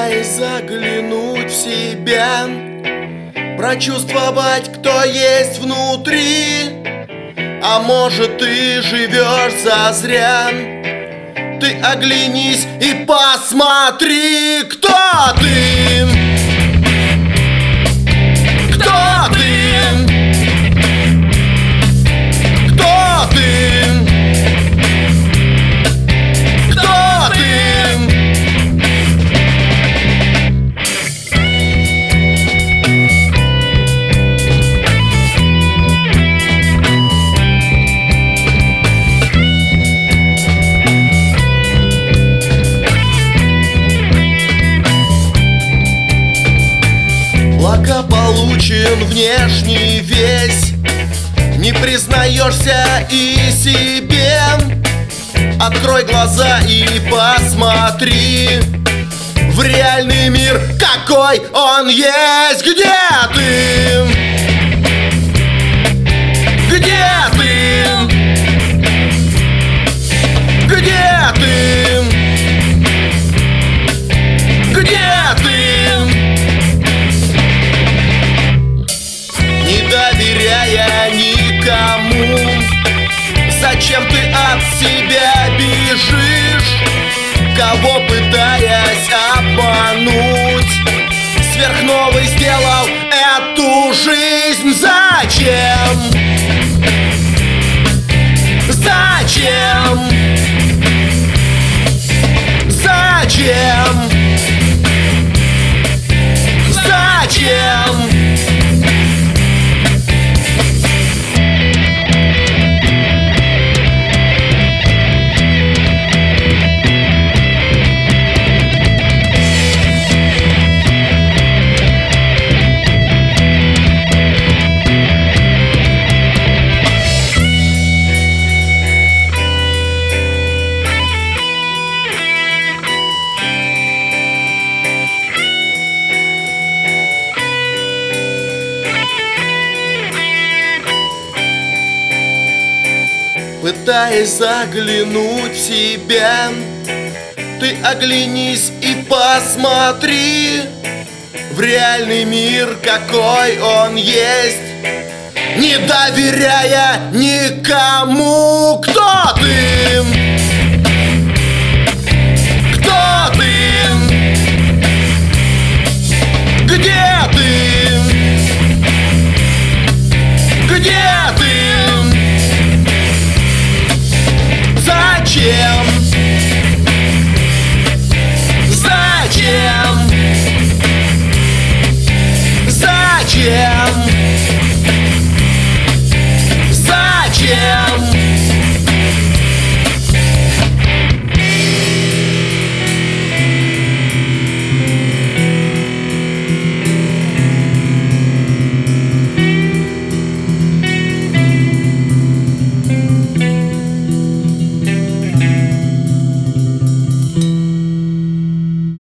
Пытаясь заглянуть в себя, прочувствовать, кто есть внутри. А может, ты живешь зазря. Ты оглянись и посмотри, кто ты. Кто ты? Кто ты? Кто ты? Благополучен внешний весь, не признаешься и себе. Открой глаза и посмотри в реальный мир, какой он есть. Где ты? Где ты? Где ты? Где ты? Не доверяя никому, зачем ты от себя бежишь? Кого пытаясь обмануть, сверхновый сделал эту жизнь. Зачем? Зачем? Зачем? Зачем? Пытаясь заглянуть в себя, ты оглянись и посмотри в реальный мир, какой он есть, не доверяя никому. Кто ты?